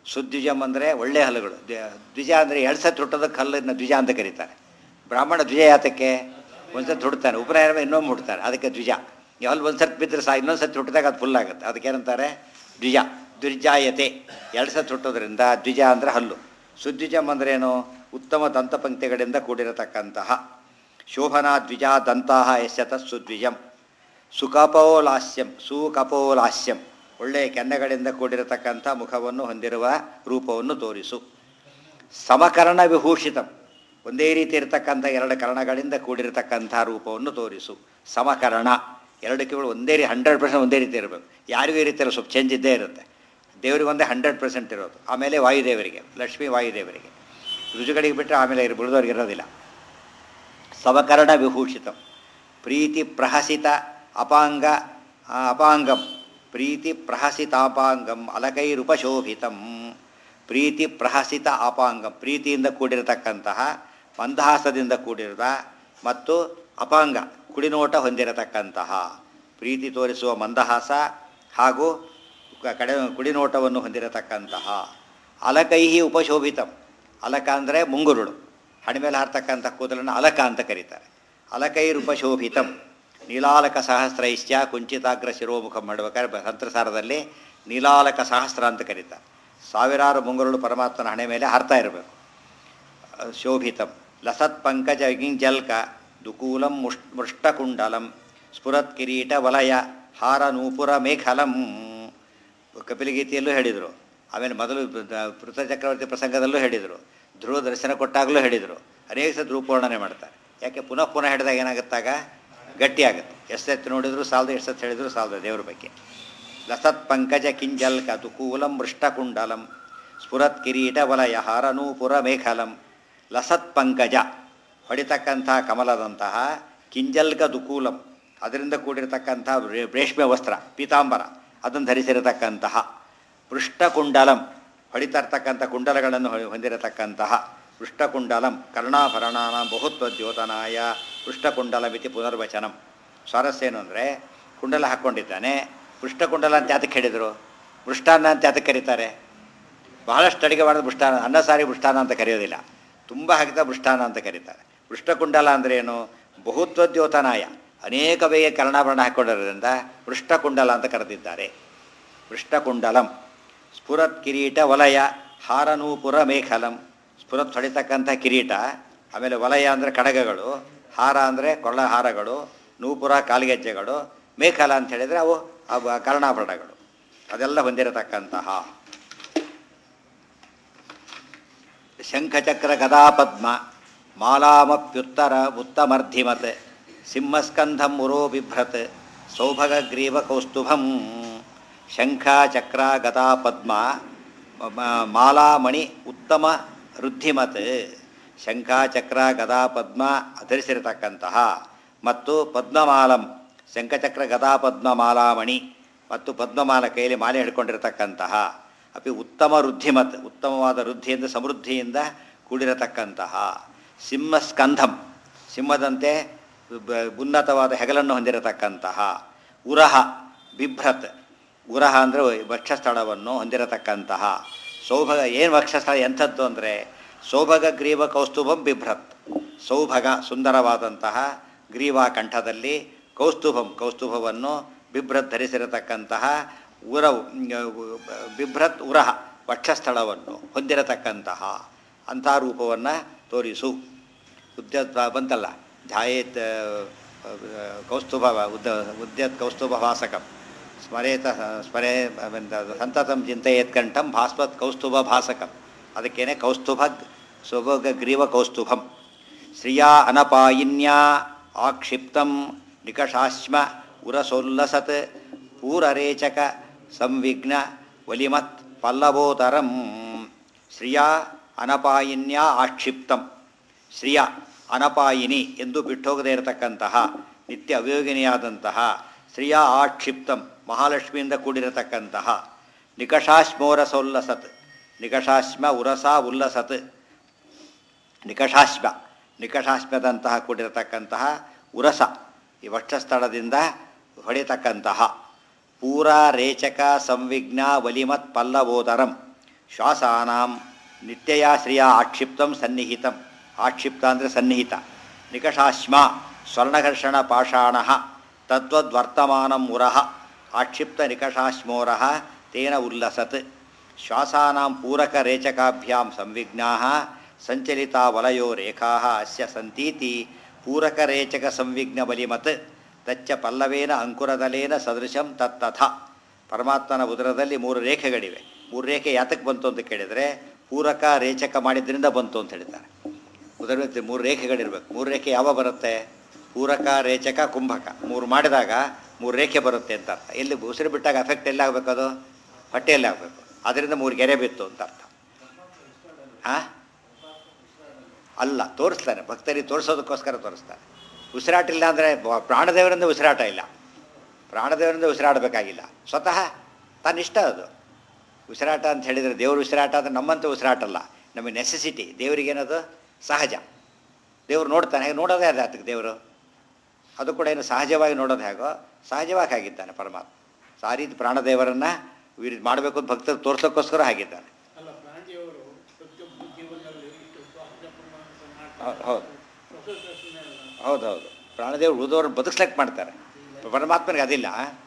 ಸುದ್ವಿಜಂ ಅಂದರೆ ಒಳ್ಳೆ ಹಲ್ಲುಗಳು. ದ್ವಿಜ ಅಂದರೆ ಎರಡು ಸತಿ ಹುಟ್ಟೋದಕ್ಕೆ ಹಲ್ಲನ್ನು ದ್ವಿಜ ಅಂತ ಕರೀತಾರೆ. ಬ್ರಾಹ್ಮಣ ದ್ವಿಜ ಯಾತಕ್ಕೆ? ಒಂದು ಸತಿ ಹುಡ್ತಾನೆ, ಉಪನಯನ ಇನ್ನೊಮ್ಮೆ ಹುಡ್ತಾರೆ, ಅದಕ್ಕೆ ದ್ವಿಜ. ಈ ಹಲ್ಲು ಒಂದು ಸತಿ ಬಿದ್ದರೆ ಇನ್ನೊಂದು ಸತಿ ಹುಟ್ಟಿದಾಗ ಅದು ಫುಲ್ ಆಗುತ್ತೆ, ಅದಕ್ಕೇನಂತಾರೆ ದ್ವಿಜ. ದ್ವಿಜಾಯತೆ, ಎರಡು ಸತಿ ಹುಟ್ಟೋದ್ರಿಂದ ದ್ವಿಜ ಅಂದರೆ ಹಲ್ಲು. ಸುದ್ವಿಜಂ ಅಂದ್ರೇನು? ಉತ್ತಮ ದಂತಪಂಕ್ತಿಗಳಿಂದ ಕೂಡಿರತಕ್ಕಂತಹ. ಶೋಭನಾ ದ್ವಿಜ ದಂತಹ ಯಶ್ಯತ ಸುದ್ವಿಜಂ. ಸುಕಪೋಲಾಸ್ಯಂ, ಸುಕಪೋಲಾಸ್ಯಂ, ಒಳ್ಳೆಯ ಕೆನ್ನೆಗಳಿಂದ ಕೂಡಿರತಕ್ಕಂಥ ಮುಖವನ್ನು ಹೊಂದಿರುವ ರೂಪವನ್ನು ತೋರಿಸು. ಸಮಕರ್ಣ ವಿಭೂಷಿತಂ, ಒಂದೇ ರೀತಿ ಇರತಕ್ಕಂಥ ಎರಡು ಕರ್ಣಗಳಿಂದ ಕೂಡಿರತಕ್ಕಂಥ ರೂಪವನ್ನು ತೋರಿಸು. ಸಮಕರ್ಣ, ಎರಡು ಕಿವಿಗಳು ಒಂದೇ 100% ಒಂದೇ ರೀತಿ ಇರಬೇಕು. ಯಾರಿಗೂ ಈ ರೀತಿ ಇರೋ ಸ್ವಲ್ಪ ಚೇಂಜ್ ಇದ್ದೇ ಇರುತ್ತೆ. ದೇವರಿಗೆ ಒಂದೇ 100% ಇರೋದು. ಆಮೇಲೆ ವಾಯುದೇವರಿಗೆ, ಲಕ್ಷ್ಮೀ ವಾಯುದೇವರಿಗೆ, ರುಜುಗಳಿಗೆ ಬಿಟ್ಟರೆ ಆಮೇಲೆ ಬಿಳಿದವ್ರಿಗೆ ಇರೋದಿಲ್ಲ. ಸಮಕರ್ಣ ವಿಭೂಷಿತಂ. ಪ್ರೀತಿ ಪ್ರಹಸಿತ ಅಪಾಂಗಂ, ಪ್ರೀತಿ ಪ್ರಹಸಿತಾಪಾಂಗಂ ಅಲಕೈರುಪಶೋಭಿತಂ. ಪ್ರೀತಿ ಪ್ರಹಸಿತ ಅಪಾಂಗಂ, ಪ್ರೀತಿಯಿಂದ ಕೂಡಿರತಕ್ಕಂತಹ, ಮಂದಹಾಸದಿಂದ ಕೂಡಿರದ ಮತ್ತು ಅಪಾಂಗ ಕುಡಿನೋಟ ಹೊಂದಿರತಕ್ಕಂತಹ. ಪ್ರೀತಿ ತೋರಿಸುವ ಮಂದಹಾಸ ಹಾಗೂ ಕುಡಿನೋಟವನ್ನು ಹೊಂದಿರತಕ್ಕಂತಹ. ಅಲಕೈಹಿ ಉಪಶೋಭಿತಂ, ಅಲಕ ಅಂದರೆ ಮುಂಗುರುಳು, ಹಣಿಮೇಲೆ ಹಾರ್ತಕ್ಕಂಥ ಕೂದಲನ್ನು ಅಲಕ ಅಂತ ಕರೀತಾರೆ. ಅಲಕೈರುಪಶೋಭಿತಂ. ನೀಲಾಲಕ ಸಹಸ್ರೈಶ್ಚ ಕುಂಚಿತಾಗ್ರ ಶಿರೋಮುಖಂ ಮಾಡ್ಬೇಕಾದ್ರೆ ತಂತ್ರಸಾರದಲ್ಲಿ ನೀಲಾಲಕ ಸಹಸ್ರ ಅಂತ ಕರೀತಾರೆ. ಸಾವಿರಾರು ಮುಂಗುರುಳು ಪರಮಾತ್ಮನ ಹಣೆ ಮೇಲೆ ಹಾರ್ತಾ ಇರಬೇಕು. ಶೋಭಿತಂ. ಲಸತ್ ಪಂಕಜ ಗಿಂಜಲ್ಕ ದುಕೂಲಂ ಮೃಷ್ಟಕುಂಡಲಂ ಸ್ಫುರತ್ ಕಿರೀಟ ವಲಯ ಹಾರ ನೂಪುರ ಮೇಖಲಂ. ಕಪಿಲಗೀತೆಯಲ್ಲೂ ಹೇಳಿದರು. ಆಮೇಲೆ ಮೊದಲು ಪೃಥ್ವಚಕ್ರವರ್ತಿ ಪ್ರಸಂಗದಲ್ಲೂ ಹೇಳಿದರು. ಧ್ರುವ ದರ್ಶನ ಕೊಟ್ಟಾಗಲೂ ಹೇಳಿದರು. ಅನೇಕ ಸತಿ ರೂಪವರ್ಣನೆ ಮಾಡ್ತಾರೆ. ಯಾಕೆ ಪುನಃ ಪುನಃ ಹೇಳಿದಾಗ ಏನಾಗುತ್ತಾಗ ಗಟ್ಟಿಯಾಗುತ್ತೆ. ಎಷ್ಟು ಸತಿ ನೋಡಿದ್ರು ಸಾಲದು, ಎಷ್ಟು ಸತಿ ಹೇಳಿದ್ರು ಸಾಲದು ದೇವ್ರ ಬಗ್ಗೆ. ಲಸತ್ ಪಂಕಜ ಕಿಂಜಲ್ಕ ತುಕೂಲಂ ಮೃಷ್ಟಕುಂಡಲಂ ಸ್ಫುರತ್ ಕಿರೀಟ ವಲಯ ಹಾರನೂಪುರ ಮೇಖಲಂ. ಲಸತ್ ಪಂಕಜ, ಹೊಡಿತಕ್ಕಂಥ ಕಮಲದಂತಹ, ಕಿಂಜಲ್ಕ ದುಕೂಲಂ, ಅದರಿಂದ ಕೂಡಿರತಕ್ಕಂಥ ರೇಷ್ಮೆ ವಸ್ತ್ರ ಪೀತಾಂಬರ ಅದನ್ನು ಧರಿಸಿರತಕ್ಕಂತಹ. ಪೃಷ್ಠಕುಂಡಲಂ, ಹೊಡಿತಾ ಇರ್ತಕ್ಕಂಥ ಕುಂಡಲಗಳನ್ನು ಹೊಂದಿರತಕ್ಕಂತಹ. ಪೃಷ್ಠಕುಂಡಲಂ ಕರ್ಣಾಭರಣಾನ ಬಹುತ್ವದ್ಯೋತನಾಯ ಪೃಷ್ಠಕುಂಡಲಮಿತಿ ಪುನರ್ವಚನಂ. ಸ್ವಾರಸ್ಯ ಏನು ಅಂದರೆ, ಕುಂಡಲ ಹಾಕ್ಕೊಂಡಿದ್ದಾನೆ, ಪೃಷ್ಠಕುಂಡಲ ಅಂತ ಯಾತಕ್ಕೆ ಹೇಳಿದರು? ಮೃಷ್ಟಾನ್ನ ಅಂತ ಯಾತಕ್ಕೆ ಕರೀತಾರೆ? ಬಹಳಷ್ಟು ಅಡಿಗೆ ಮಾಡೋದು ಮೃಷ್ಟಾನ್ನ, ಅನ್ನ ಸಾರಿ ಮೃಷ್ಟಾನ್ನ ಅಂತ ಕರೆಯೋದಿಲ್ಲ, ತುಂಬ ಹಾಕಿದ ಮೃಷ್ಟಾನ್ನ ಅಂತ ಕರೀತಾರೆ. ಪೃಷ್ಠಕುಂಡಲ ಅಂದರೆ ಏನು? ಬಹುತ್ವದ್ಯೋತನಾಯ, ಅನೇಕ ಬಗೆಯ ಕರ್ಣಾಭರಣ ಹಾಕ್ಕೊಂಡಿರೋದ್ರಿಂದ ಪೃಷ್ಠಕುಂಡಲ ಅಂತ ಕರೆದಿದ್ದಾರೆ. ಪೃಷ್ಠಕುಂಡಲಂ ಸ್ಫುರತ್ ಕಿರೀಟ ವಲಯ ಹಾರನೂಪುರ ಮೇಖಲಂ. ಸ್ಫುರತ್ ಹೊಡಿತಕ್ಕಂಥ ಕಿರೀಟ, ಆಮೇಲೆ ವಲಯ ಅಂದರೆ ಕಡಗಗಳು, ಹಾರ ಅಂದರೆ ಕೊಳ್ಳ ಹಾರಗಳು, ನೂಪುರ ಕಾಲ್ಗೆಜ್ಜೆಗಳು, ಮೇಖಲ ಅಂತ ಹೇಳಿದರೆ ಅವು ಕರ್ಣಾಭರಣಗಳು, ಅದೆಲ್ಲ ಹೊಂದಿರತಕ್ಕಂತಹ. ಶಂಖಚಕ್ರ ಗದಾಪದ್ಮ ಮಾಲಾಮಪ್ಯುತ್ತರ ಉತ್ತಮರ್ಧಿಮತ್ ಸಿಂಹಸ್ಕಂಧಂ ಮುರೋ ಬಿಭ್ರತ್ ಸೌಭಗಗ್ರೀವ ಕೌಸ್ತುಭಂ. ಶಂಖ ಚಕ್ರ ಗದಾ ಪದ್ಮ ಮಾಲಾಮಣಿ ಉತ್ತಮ ವೃದ್ಧಿಮತ್. ಶಂಖ ಚಕ್ರ ಗದಾ ಪದ್ಮ ಧರಿಸಿರತಕ್ಕಂತಹ ಮತ್ತು ಪದ್ಮಮಾಲಂ, ಶಂಖಚಕ್ರ ಗದಾ ಪದ್ಮ ಮಾಲಾಮಣಿ ಮತ್ತು ಪದ್ಮಮಾಲ, ಕೈಯಲ್ಲಿ ಮಾಲೆ ಹಿಡ್ಕೊಂಡಿರತಕ್ಕಂತಹ. ಅಪಿ ಉತ್ತಮ ವೃದ್ಧಿಮತ್, ಉತ್ತಮವಾದ ವೃದ್ಧಿಯಿಂದ ಸಮೃದ್ಧಿಯಿಂದ ಕೂಡಿರತಕ್ಕಂತಹ. ಸಿಂಹಸ್ಕಂಧಂ, ಸಿಂಹದಂತೆ ಉನ್ನತವಾದ ಹೆಗಲನ್ನು ಹೊಂದಿರತಕ್ಕಂತಹ. ಉರಹ ಬಿಭ್ರತ್, ಉರಹ ಅಂದರೆ ವಕ್ಷಸ್ಥಳವನ್ನು ಹೊಂದಿರತಕ್ಕಂತಹ. ಸೌಭಗ, ಏನು ವಕ್ಷಸ್ಥಳ ಎಂಥದ್ದು ಅಂದರೆ ಸೌಭಗ ಗ್ರೀವ ಕೌಸ್ತುಭಂ ಬಿಭ್ರತ್. ಸೌಭಗ ಸುಂದರವಾದಂತಹ, ಗ್ರೀವಾ ಕಂಠದಲ್ಲಿ, ಕೌಸ್ತುಭಂ ಕೌಸ್ತುಭವನ್ನು ಬಿಭ್ರತ್ ಧರಿಸಿರತಕ್ಕಂತಹ. ಬಿಭ್ರತ್ ಉರಹ ವಕ್ಷಸ್ಥಳವನ್ನು ಹೊಂದಿರತಕ್ಕಂತಹ ಅಂಥ ರೂಪವನ್ನು ತೋರಿಸು. ಉದ್ಯತ್ ಬಂತಲ್ಲ, ಧ್ಯಾಯೇತ್ ಕೌಸ್ತುಭ ಉದ್ಯತ್ ಕೌಸ್ತುಭ ಭಾಸಕಂ ಸ್ಮರೇತ ಸ್ಮರೇ ಸಂತತಂ ಚಿಂತೆಯೇತ್ ಕಂಠಂ ಭಾಸ್ವತ್ ಕೌಸ್ತುಭ ಭಾಸಕಂ. ಅದಕ್ಕೇನೆ ಕೌಸ್ತುಭ ಸೌಭಗ ಗ್ರೀವ ಕೌಸ್ತುಭಂ. ಶ್ರಿಯಾ ಅನಪಾಯಿನ್ಯಾ ಆಕ್ಷಿಪ್ತಂ ನಿಕಷಾಶ್ಮ ಉರಸೋಲ್ಲಸತ್ ಪೂರರೇಚಕ ಸಂವಿಘ್ನ ವಲಿಮತ್ ಪಲ್ಲವೋತರಂ. ಶ್ರಿಯಾ ಅನಪಾಯಿನ್ಯಾ ಆಕ್ಷಿಪ್ತಂ. ಶ್ರಿಯ ಅನಪಾಯಿನಿ ಎಂದು ಬಿಟ್ಟೋಗದೇ ಇರತಕ್ಕಂತಹ, ನಿತ್ಯ ಅವಯೋಗಿನಿಯಾದಂತಹ. ಶ್ರಿಯ ಆಕ್ಷಿಪ್ತಂ, ಮಹಾಲಕ್ಷ್ಮಿಯಿಂದ ಕೂಡಿರತಕ್ಕಂತಹ. ನಿಕಷಾಶ್ಮೋರಸೋಲ್ಲಸತ್, ನಿಕಷಾಶ್ಮ ಉರಸ ಉಲ್ಲಸತ್. ನಿಕಷಾಶ್ಮ, ನಿಕಷಾಶ್ಮದಂತಹ ಕೂಡಿರತಕ್ಕಂತಹ. ಉರಸ, ಈ ವಕ್ಷಸ್ಥಳದಿಂದ ಹೊಡೆಯತಕ್ಕಂತಹ. ಪೂರ ರೇಚಕ ಸಂವಿಘ್ನ ವಲಿಮತ್ ಪಲ್ಲವೋದರಂ. ಶ್ವಾಸಾನಾಂ ನಿತ್ಯಯ ಶ್ರಿಯ ಆಕ್ಷಿಪ್ತಂ ಸನ್ನಿಹಿತಂ. ಆಕ್ಷಿಪ್ತ ಅಂದರೆ ಸನ್ನಿಹಿತ. ನಿಕಷಾಶ್ಮ ಸ್ವರ್ಣಘರ್ಷಣ ಪಾಷಾಣ ತದ್ವದ್ವರ್ತಮಾನಂ ಮುರಃ ಆಕ್ಷಿಪ್ತ ನಿಕಷಾಶ್ಮೋರಃ ತೇನ ಉಲ್ಲಸತ್. ಶ್ವಾಸಾನಾಂ ಪೂರಕ ರೇಚಕಾಭ್ಯಾಂ ಸಂವಿಘ್ನಾಃ ಸಂಚಲಿತಾ ವಲಯೋ ರೇಖಾಃ ಅಸ್ಯ ಸಂತೀತಿ ಪೂರಕ ರೇಚಕ ಸಂವಿಘ್ನ ಬಲಿಮತ್ ತಚ್ಚ ಪಲ್ಲವೇನ ಅಂಕುರದಲೇನ ಸದೃಶಂ ತತ್ತಥ. ಪರಮಾತ್ಮನ ಉದರದಲ್ಲಿ 3 ರೇಖೆಗಳಿವೆ. 3 ರೇಖೆ ಯಾತಕ್ಕೆ ಬಂತು ಅಂತ ಕೇಳಿದರೆ ಪೂರಕ ರೇಚಕ ಮಾಡಿದ್ರಿಂದ ಬಂತು ಅಂತ ಹೇಳ್ತಾರೆ. ಉದರದಲ್ಲಿ 3 ರೇಖೆಗಳಿರ್ಬೇಕು. 3 ರೇಖೆ ಯಾವಾಗ ಬರುತ್ತೆ? ಪೂರಕ ರೇಚಕ ಕುಂಭಕ 3 ಮಾಡಿದಾಗ 3 ರೇಖೆ ಬರುತ್ತೆ ಅಂತ ಅರ್ಥ. ಎಲ್ಲಿ ಉಸಿರು ಬಿಟ್ಟಾಗ ಎಫೆಕ್ಟ್ ಎಲ್ಲಿ ಆಗಬೇಕು? ಅದು ಹೊಟ್ಟೆಯಲ್ಲಿ ಆಗಬೇಕು. ಅದರಿಂದ 3 ಗೆರೆ ಬಿತ್ತು ಅಂತ ಅರ್ಥ. ಹಾಂ ಅಲ್ಲ, ತೋರಿಸ್ತಾನೆ. ಭಕ್ತರಿಗೆ ತೋರಿಸೋದಕ್ಕೋಸ್ಕರ ತೋರಿಸ್ತಾನೆ. ಉಸಿರಾಟಿಲ್ಲ ಅಂದರೆ ಪ್ರಾಣದೇವರಿಂದ ಉಸಿರಾಟ ಇಲ್ಲ. ಪ್ರಾಣದೇವರಿಂದ ಉಸಿರಾಡಬೇಕಾಗಿಲ್ಲ. ಸ್ವತಃ ತನ್ನಿಷ್ಟ ಅದು ಉಸಿರಾಟ ಅಂತ ಹೇಳಿದರೆ. ದೇವರು ಉಸಿರಾಟ ಅಂದರೆ ನಮ್ಮಂತ ಉಸಿರಾಟ ಅಲ್ಲ, ನಮಗೆ ನೆಸೆಸಿಟಿ. ದೇವರಿಗೇನದು ಸಹಜ. ದೇವರು ನೋಡ್ತಾನೆ. ಹೇಗೆ ನೋಡೋದೇ ಅದೇ ಅದಕ್ಕೆ ದೇವರು. ಅದು ಕೂಡ ಏನು ಸಹಜವಾಗಿ ನೋಡೋದು ಹೇಗೋ ಸಹಜವಾಗಿ ಆಗಿದ್ದಾನೆ ಪರಮಾತ್ಮ. ಆ ರೀತಿ ಪ್ರಾಣದೇವರನ್ನು ಈ ರೀತಿ ಮಾಡಬೇಕು ಅಂತ ಭಕ್ತರು ತೋರ್ಸೋಕ್ಕೋಸ್ಕರ ಆಗಿದ್ದಾನೆ. ಹೌದು ಹೌದು ಹೌದು. ಪ್ರಾಣದೇವರು ಉಳಿದವ್ರನ್ನ ಬದುಕ್ಸ್ಲಿಕ್ಕೆ ಮಾಡ್ತಾರೆ. ಪರಮಾತ್ಮನಿಗೆ ಅದಿಲ್ಲ.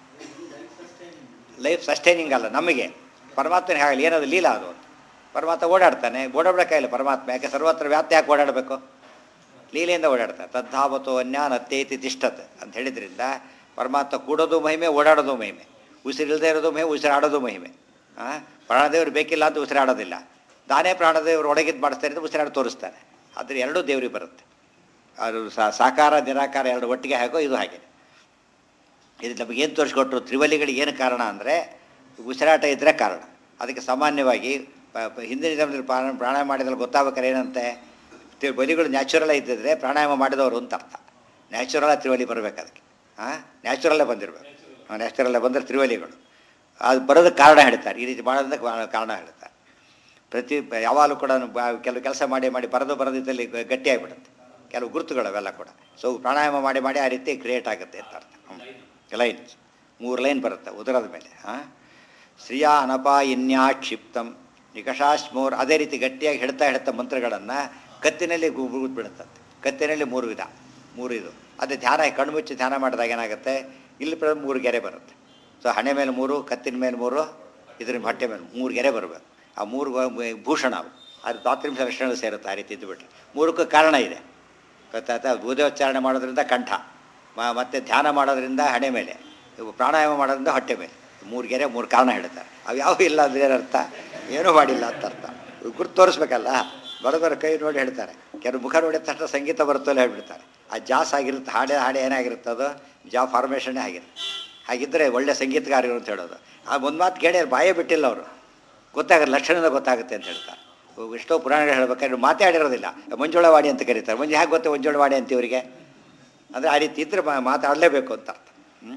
ಲೈಫ್ ಸಸ್ಟೈನಿಂಗ್ ಅಲ್ಲ ನಮಗೆ. ಪರಮಾತ್ಮನಿಗೆ ಆಗಲಿ ಏನದು ಲೀಲಾ ಅದು ಅಂತ. ಪರಮಾತ್ಮ ಓಡಾಡ್ತಾನೆ. ಓಡಾಡಬೇಕಾಗಿಲ್ಲ ಪರಮಾತ್ಮ. ಯಾಕೆ ಸರ್ವತ್ರ ವ್ಯಾಪ್ತಿ ಯಾಕೆ ಓಡಾಡಬೇಕು? ಲೀಲೆಯಿಂದ ಓಡಾಡ್ತಾನೆ. ತದ್ಧಾವತೋ ಅನ್ಯಾನತ್ತೇತಿ ತಿಷ್ಠತ್ ಅಂತ ಹೇಳಿದ್ರಿಂದ ಪರಮಾತ್ಮ ಕೂಡೋದು ಮಹಿಮೆ, ಓಡಾಡೋದು ಮಹಿಮೆ. ಉಸಿರಿಲ್ಲದೆ ಇರೋದು ಮಹಿಮೆ, ಉಸಿರಾಡೋದು ಮಹಿಮೆ. ಪ್ರಾಣದೇವರು ಬೇಕಿಲ್ಲ ಅಂತ ಉಸಿರಾಡೋದಿಲ್ಲ. ತಾನೇ ಪ್ರಾಣದೇವರು ಒಳಗಿದ್ದು ಮಾಡಿಸ್ತಾರೆ ಅಂತ ಉಸಿರಾಡಿ ತೋರಿಸ್ತಾನೆ. ಆದರೆ ಎರಡೂ ದೇವರಿಗೆ ಬರುತ್ತೆ. ಅದು ಸಾಕಾರ ನಿರಾಕಾರ ಎರಡು ಒಟ್ಟಿಗೆ ಹಾಗೋ ಇದು ಹಾಗೆ. ಇದು ನಮಗೇನು ತೋರಿಸ್ಕೊಟ್ರು? ತ್ರಿವಲಿಗಳಿಗೆ ಏನು ಕಾರಣ ಅಂದರೆ ಉಸಿರಾಟ ಇದ್ದರೆ ಕಾರಣ. ಅದಕ್ಕೆ ಸಾಮಾನ್ಯವಾಗಿ ಹಿಂದಿನ ದಿನದಲ್ಲಿ ಪ್ರಾಣಾಯಾಮ ಮಾಡಿದಲ್ಲಿ ಗೊತ್ತಾಗಬೇಕಾದ್ರೆ ಏನಂತೆ, ಬಲಿಗಳು ನ್ಯಾಚುರಲೇ ಇದ್ದಿದ್ರೆ ಪ್ರಾಣಾಯಾಮ ಮಾಡಿದವರು ಅಂತ ಅರ್ಥ. ನ್ಯಾಚುರಲಾಗಿ ತ್ರಿವಲಿ ಬರಬೇಕು ಅದಕ್ಕೆ. ನ್ಯಾಚುರಲ್ಲೇ ಬಂದಿರಬೇಕು. ನ್ಯಾಚುರಲ್ಲೇ ಬಂದರೆ ತ್ರಿವಲಿಗಳು ಅದು ಬರೋದಕ್ಕೆ ಕಾರಣ ಹೇಳ್ತಾರೆ. ಈ ರೀತಿ ಮಾಡೋದಕ್ಕೆ ಕಾರಣ ಹೇಳ್ತಾರೆ. ಯಾವಾಗಲೂ ಕೂಡ ಕೆಲವು ಕೆಲಸ ಮಾಡಿ ಮಾಡಿ ಬರೋದಿದ್ದಲ್ಲಿ ಗಟ್ಟಿಯಾಗಿಬಿಡುತ್ತೆ. ಕೆಲವು ಗುರುತುಗಳು ಅವೆಲ್ಲ ಕೂಡ. ಸೊ ಪ್ರಾಣಾಯಾಮ ಮಾಡಿ ಮಾಡಿ ಆ ರೀತಿ ಕ್ರಿಯೇಟ್ ಆಗುತ್ತೆ ಅಂತ ಅರ್ಥ. ಲೈನ್ಸ್ 3 ಲೈನ್ ಬರುತ್ತೆ ಉದರದ ಮೇಲೆ. ಶ್ರಿಯಾ ಅನಪಾಯಿನ್ಯಾ ಕ್ಷಿಪ್ತಂ ನಿಕಷಾಶ್ಮೋರ್. ಅದೇ ರೀತಿ ಗಟ್ಟಿಯಾಗಿ ಹೇಳ್ತಾ ಮಂತ್ರಗಳನ್ನು ಕತ್ತಿನಲ್ಲಿ ಬಿಡುತ್ತಂತೆ. ಕತ್ತಿನಲ್ಲಿ 3 ವಿಧ, 3 ಇದು. ಅದೇ ಧ್ಯಾನ ಕಣ್ಮುಚ್ಚಿ ಧ್ಯಾನ ಮಾಡಿದಾಗ ಏನಾಗುತ್ತೆ, ಇಲ್ಲಿ 3 ಗೆರೆ ಬರುತ್ತೆ. ಸೊ ಹಣೆ ಮೇಲೆ 3, ಕತ್ತಿನ ಮೇಲೆ 3, ಇದ್ರ ಹೊಟ್ಟೆ ಮೇಲೆ 3 ಗೆರೆ ಬರಬೇಕು. ಆ 3 ಭೂಷಣ ಅವು. ಅದು 10 ನಿಮಿಷ ಲಕ್ಷಣ ಸೇರುತ್ತೆ. ಆ ರೀತಿ ಇದ್ದುಬಿಟ್ರೆ 3ಕ್ಕೂ ಕಾರಣ ಇದೆ. ಗೊತ್ತಾಯ್ತಾ? ಬೂದೋಚ್ಚಾರಣೆ ಮಾಡೋದ್ರಿಂದ ಕಂಠ, ಮತ್ತು ಧ್ಯಾನ ಮಾಡೋದ್ರಿಂದ ಹಣೆ ಮೇಲೆ, ಪ್ರಾಣಾಯಾಮ ಮಾಡೋದ್ರಿಂದ ಹೊಟ್ಟೆ ಮೇಲೆ 3 ಗೆರೆ 3 ಕಾರಣ ಹೇಳ್ತಾರೆ. ಅವು ಯಾವ ಇಲ್ಲ ಅಂದರೆ ಏನರ್ಥ? ಏನೂ ಮಾಡಿಲ್ಲ ಅಂತ ಅರ್ಥ. ಗುರುತು ತೋರಿಸ್ಬೇಕಲ್ಲ. ಬರೋದರ ಕೈ ನೋಡಿ ಹೇಳ್ತಾರೆ. ಕೆಲವು ಮುಖ ನೋಡಿದ ತಕ್ಷಣ ಸಂಗೀತ ಬರುತ್ತಲ್ಲ ಹೇಳ್ಬಿಡ್ತಾರೆ. ಆ ಜಾಸ್ ಆಗಿರುತ್ತೆ. ಹಾಡೆ ಏನಾಗಿರುತ್ತೆ ಅದು ಜಾ ಫಾರ್ಮೇಷನ್ನೇ ಆಗಿರುತ್ತೆ. ಹಾಗಿದ್ದರೆ ಒಳ್ಳೆ ಸಂಗೀತಗಾರರು ಅಂತ ಹೇಳೋದು. ಆ ಒಂದು ಮಾತು ಕೇಳಿ ಬಾಯೇ ಬಿಟ್ಟಿಲ್ಲ ಅವರು. ಗೊತ್ತಾಗುತ್ತೆ, ಲಕ್ಷಣದಿಂದ ಗೊತ್ತಾಗುತ್ತೆ ಅಂತ ಹೇಳ್ತಾರೆ. ಎಷ್ಟೋ ಪುರಾಣಗಳು ಹೇಳ್ಬೇಕಾದ್ರೆ ಮಾತಾಡಿರೋದಿಲ್ಲ. ಮಂಜುಳವಾಡಿ ಅಂತ ಕರೀತಾರೆ. ಹೇಗೆ ಗೊತ್ತೆ ಮಂಜುಳವಾಡಿ ಅಂತ ಇವರಿಗೆ? ಅಂದರೆ ಆ ರೀತಿ ಇದ್ದರೆ ಮಾತಾಡಲೇಬೇಕು ಅಂತ ಅರ್ಥ.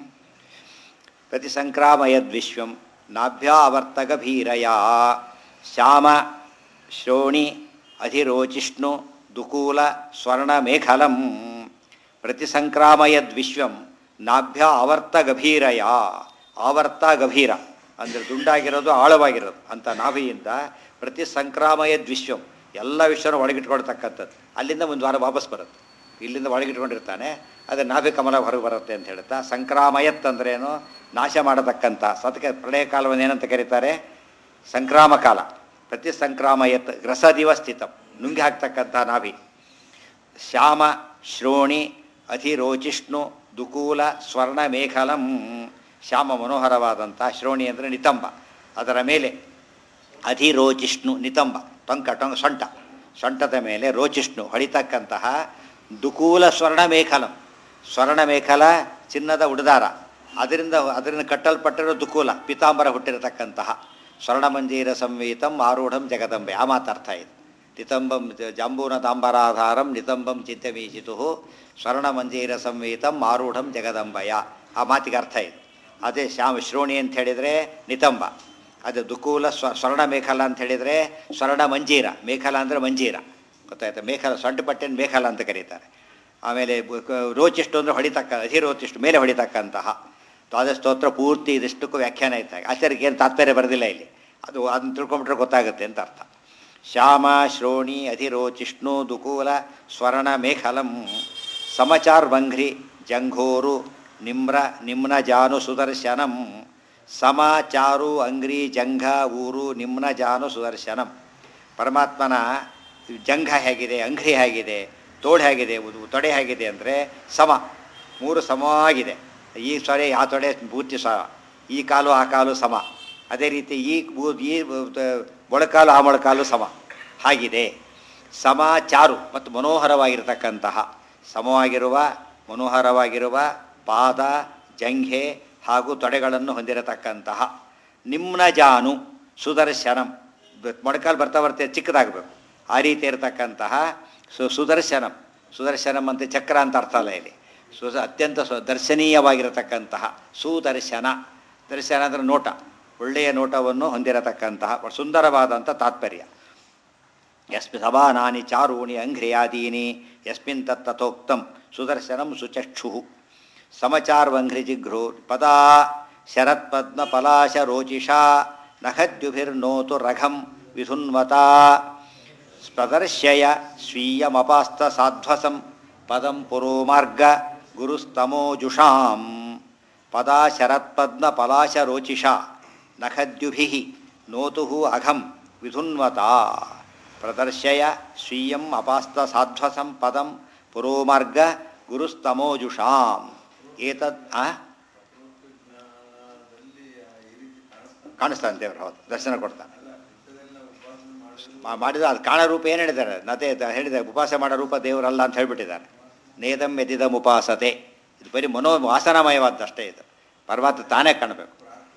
ಪ್ರತಿ ಸಂಕ್ರಾಮಯದ್ವಿಶ್ವಂ ನಾಭ್ಯಾವರ್ತ ಗಭೀರಯ ಶ್ಯಾಮ ಶ್ರೋಣಿ ಅಧಿರೋಚಿಷ್ಣು ದುಕೂಲ ಸ್ವರ್ಣ ಮೇಖಲಂ. ಪ್ರತಿ ಸಂಕ್ರಾಮಯದ್ವಿಶ್ವಂ ನಾಭ್ಯ ಆವರ್ತ ಗಭೀರಯ. ಆವರ್ತ ಗಭೀರ ಅಂದರೆ ದುಂಡಾಗಿರೋದು, ಆಳವಾಗಿರೋದು ಅಂತ ನಾಭಿಯಿಂದ ಪ್ರತಿ ಸಂಕ್ರಾಮಯದ್ವಿಶ್ವಂ ಎಲ್ಲ ವಿಶ್ವನ ಒಳಗಿಟ್ಕೊಳ್ತಕ್ಕಂಥದ್ದು. ಅಲ್ಲಿಂದ ಒಂದು ವಾರ ವಾಪಸ್ ಬರುತ್ತೆ. ಇಲ್ಲಿಂದ ಒಳಗಿಟ್ಕೊಂಡಿರ್ತಾನೆ, ಅದು ನಾಭಿ ಕಮಲ ಹೊರಗೆ ಬರುತ್ತೆ ಅಂತ ಹೇಳ್ತಾ. ಸಂಕ್ರಾಮಯತ್ ಅಂದ್ರೇನು? ನಾಶ ಮಾಡತಕ್ಕಂಥ. ಸತಕ್ಕೆ ಪ್ರಳಯ ಕಾಲವನ್ನು ಏನಂತ ಕರೀತಾರೆ? ಸಂಕ್ರಾಮ ಕಾಲ. ಪ್ರತಿ ಸಂಕ್ರಾಮಯತ್ ರಸದಿವ ಸ್ಥಿತಂ, ನುಂಗಿ ಹಾಕ್ತಕ್ಕಂಥ ನಾಭಿ. ಶ್ಯಾಮ ಶ್ರೋಣಿ ಅಧಿರೋಚಿಷ್ಣು ದುಕೂಲ ಸ್ವರ್ಣ ಮೇಖಲಂ. ಶ್ಯಾಮ ಮನೋಹರವಾದಂಥ, ಶ್ರೋಣಿ ಅಂದರೆ ನಿತಂಬ, ಅದರ ಮೇಲೆ ಅಧಿರೋಚಿಷ್ಣು ನಿತಂಬ ಸೊಂಟದ ಮೇಲೆ ರೋಚಿಷ್ಣು ಹೊಳಿತಕ್ಕಂತಹ ದುಕೂಲ ಸ್ವರ್ಣ ಮೇಖಲಂ. ಸ್ವರ್ಣ ಮೇಖಲ ಚಿನ್ನದ ಉಡುದಾರ, ಅದರಿಂದ ಕಟ್ಟಲ್ಪಟ್ಟಿರೋ ದುಕೂಲ ಪೀತಾಂಬರ ಹುಟ್ಟಿರತಕ್ಕಂತಹ ಸ್ವರ್ಣಮಂಜೀರ ಸಂವೀತಂ ಆರೂಢಂ ಜಗದಂಬೆ. ಆ ಮಾತಾರ್ಥ ಇದು. ನಿತಂಬಂ ಜಾಂಬೂನ ತಾಂಬರಾಧಾರಂ ನಿತಂಬಂ ಚಿತ್ತಮೀಚಿತು ಸ್ವರ್ಣಮಂಜೀರ ಸಂವೀತಂ ಆರೂಢಂ ಜಗದಂಬಯ. ಆ ಮಾತಿಗೆ ಅರ್ಥ ಇದು. ಅದೇ ಶ್ರೋಣಿ ಅಂತ ಹೇಳಿದರೆ ನಿತಂಬ, ಅದು ದುಕೂಲ ಸ್ವರ್ಣ ಮೇಖಲ ಅಂತ ಹೇಳಿದರೆ ಸ್ವರ್ಣ ಮಂಜೀರ. ಮೇಖಲ ಅಂದರೆ ಮಂಜೀರ, ಗೊತ್ತಾಯ್ತಾ? ಮೇಖಲ ಸೊಂಟಪಟ್ಟೆನ ಮೇಖಲ ಅಂತ ಕರೀತಾರೆ. ಆಮೇಲೆ ರೋಚಿಷ್ಟು ಅಂದರೆ ಅಧಿರೋಚಿಷ್ಟು ಮೇಲೆ ಹೊಡಿತಕ್ಕಂತಹ. ದ್ವಾದಶ ಸ್ತೋತ್ರ ಪೂರ್ತಿ ಇದಿಷ್ಟಕ್ಕೂ ವ್ಯಾಖ್ಯಾನ ಇದ್ದಾಗ ಆಚಾರ್ಯಕ್ಕೆ ಏನು ತಾತ್ಪರ್ಯ ಬರೋದಿಲ್ಲ ಇಲ್ಲಿ. ಅದನ್ನ ತಿಳ್ಕೊಂಬಿಟ್ರೆ ಗೊತ್ತಾಗುತ್ತೆ ಅಂತ ಅರ್ಥ. ಶ್ಯಾಮ ಶ್ರೋಣಿ ಅಧಿರೋಚಿಷ್ಣು ದುಕೂಲ ಸ್ವರ್ಣ ಮೇಖಲಂ ಸಮಚಾರ್ವಂಘ್ರಿ ಜಂಘೋರು ನಿಮ್ನ ಜಾನು ಸುದರ್ಶನಂ. ಸಮ ಚಾರು ಅಂಗ್ರಿ ಜಂಘ ಊರು ನಿಮ್ನ ಜಾನು ಸುದರ್ಶನಂ. ಪರಮಾತ್ಮನ ಜಂಘ ಹೇಗಿದೆ, ಅಂಘ್ರಿ ಹೇಗಿದೆ, ತೋಳು ಹೇಗಿದೆ, ತೊಡೆ ಹೇಗಿದೆ ಅಂದರೆ ಸಮ, ಮೂರು ಸಮವಾಗಿದೆ. ಈ ತೊಡೆ ಆ ತೊಡೆ ಪೂರ್ತಿ ಸಮ, ಈ ಕಾಲು ಆ ಕಾಲು ಸಮ, ಅದೇ ರೀತಿ ಈ ಮೊಳಕಾಲು ಆ ಮೊಳಕಾಲು ಸಮ ಹಾಗಿದೆ. ಸಮ ಚಾರು ಮತ್ತು ಮನೋಹರವಾಗಿರತಕ್ಕಂತಹ, ಸಮವಾಗಿರುವ ಮನೋಹರವಾಗಿರುವ ಪಾದ ಜಂಘೆ ಹಾಗೂ ತೊಡೆಗಳನ್ನು ಹೊಂದಿರತಕ್ಕಂತಹ. ನಿಮ್ನ ಜಾನು ಸುದರ್ಶನಂ, ಮೊಳಕಾಲು ಬರ್ತಾ ಬರ್ತಾ ಚಿಕ್ಕದಾಗಬೇಕು ಆ ರೀತಿ ಇರತಕ್ಕಂತಹ ಸುದರ್ಶನಂ. ಸುದರ್ಶನಂ ಅಂತ ಚಕ್ರ ಅಂತ ಅರ್ಥ ಅಲ್ಲ ಇಲ್ಲಿ. ಅತ್ಯಂತ ದರ್ಶನೀಯವಾಗಿರತಕ್ಕಂತಹ ಸುದರ್ಶನ. ದರ್ಶನ ಅಂದರೆ ನೋಟ, ಒಳ್ಳೆಯ ನೋಟವನ್ನು ಹೊಂದಿರತಕ್ಕಂತಹ ಸುಂದರವಾದಂಥ ತಾತ್ಪರ್ಯ. ಯಸ್ಮಿನ್ ಸಮಾನಾನಿ ಚಾರೂಣಿ ಅಂಘ್ರಿಯಾದೀನಿ ಯಸ್ಮಿನ್ ತತ್ತಥೋಕ್ತಂ ಸುದರ್ಶನಂ ಸುಚಕ್ಷು. ಸಮಚಾರ್ವಂಘ್ರಿ ಜಿಘ್ರು ಪದಾ ಶರತ್ಪದ್ಮ ಪಲಾಶ ರೋಚಿಷಾ ನಖದ್ಯುಭಿರ್ನೋತು ರಘಂ ವಿಧುನ್ವತಾ. ಪ್ರದರ್ಶಯ ಸ್ವೀಯಮಪಾಸ್ತ ಸಾಧ್ವಸಂ ಪದಂ ಪುರೋಮಾರ್ಗ ಗುರುಸ್ತಮೋಜುಷಾಂ. ಪದಾ ಶರತ್ಪದ್ಮ ಪಲಾಶ ರೋಚಿಷಾ ನಖದ್ಯುಭಿಃ ನೋತುಃ ಅಘಂ ವಿಧುನ್ವತಾ. ಪ್ರದರ್ಶಯ ಸ್ವೀಯಂ ಅಪಾಸ್ತ ಸಾಧ್ವಸಂ ಪದಂ ಪುರೋಮಾರ್ಗ ಗುರುಸ್ತಮೋಜುಷಾಂ. ಏತದ್ ಕಾಣಿಸ್ತಾನೆ ದೇವರು. ಹೌದು, ದರ್ಶನ ಕೊಡ್ತಾನೆ. ಮಾಡಿದ ಅದು ಕಾಣ ರೂಪ ಏನು ಹೇಳಿದ್ದಾರೆ, ನತೆ ಹೇಳಿದ್ದಾರೆ, ಉಪವಾಸ ಮಾಡೋ ರೂಪ ದೇವರಲ್ಲ ಅಂತ ಹೇಳಿಬಿಟ್ಟಿದ್ದಾರೆ. ನೇದಂ ಎದಿದಂ ಉಪಾಸತೆ, ಇದು ಬರೀ ವಾಸನಾಮಯವಾದಷ್ಟೇ. ಇದು ಪರಮಾತ್ಮ ತಾನೇ ಕಾಣಬೇಕು,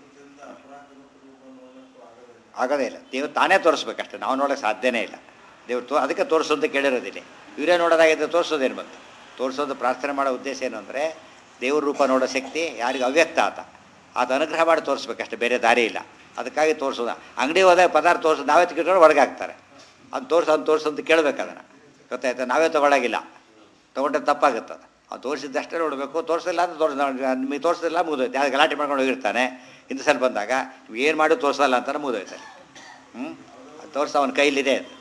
ಆಗೋದೇ ಇಲ್ಲ. ದೇವ್ರು ತಾನೇ ತೋರಿಸ್ಬೇಕಷ್ಟೆ, ನಾವು ನೋಡೋಕ್ಕೆ ಸಾಧ್ಯನೇ ಇಲ್ಲ. ದೇವ್ರು ಅದಕ್ಕೆ ತೋರಿಸು ಅಂತ ಕೇಳಿರೋದಿಲ್ಲ. ಇವರೇ ನೋಡೋದಾಗಿದ್ದರೆ ತೋರಿಸೋದೇನು ಬಂತು? ತೋರಿಸೋದು ಪ್ರಾರ್ಥನೆ ಮಾಡೋ ಉದ್ದೇಶ ಏನು ಅಂದರೆ ದೇವ್ರ ರೂಪ ನೋಡೋ ಶಕ್ತಿ ಯಾರಿಗೂ ಅವ್ಯಕ್ತ ಆತ ಅನುಗ್ರಹ ಮಾಡಿ ತೋರಿಸ್ಬೇಕಷ್ಟೆ, ಬೇರೆ ದಾರಿ ಇಲ್ಲ. ಅದಕ್ಕಾಗಿ ತೋರಿಸೋದ. ಅಂಗಡಿ ಹೋದಾಗ ಪದಾರ್ಥ ತೋರಿಸೋದು ನಾವೇ ತೆಗೆದುಕೊಂಡು ಒಳಗೆ ಹಾಕ್ತಾರೆ. ಅದು ತೋರಿಸು ಅಂತ ಕೇಳಬೇಕು ಅದನ್ನು, ಗೊತ್ತಾಯ್ತಾ? ನಾವೇ ತೊಗೊಳಗಿಲ್ಲ, ತೊಗೊಂಡ್ರೆ ತಪ್ಪಾಗುತ್ತೆ. ಅದು ತೋರಿಸಿದ್ದಷ್ಟೇ ನೋಡಬೇಕು. ತೋರಿಸಿಲ್ಲ ಅಂದರೆ ನಿಮಗೆ ತೋರಿಸಿಲ್ಲ ಮುಗಿದೋಯ್ತು. ಯಾರು ಗಲಾಟೆ ಮಾಡ್ಕೊಂಡು ಹೋಗಿರ್ತಾನೆ, ಇಂಥ ಸಲ ಬಂದಾಗ ಏನು ಮಾಡಿ ತೋರಿಸಲ್ಲ ಅಂತಾನೆ ಮುಗಿದೋಯ್ತಾನೆ. ಅದು ತೋರಿಸ ಅವನ ಕೈಲಿದೆ. ಅದು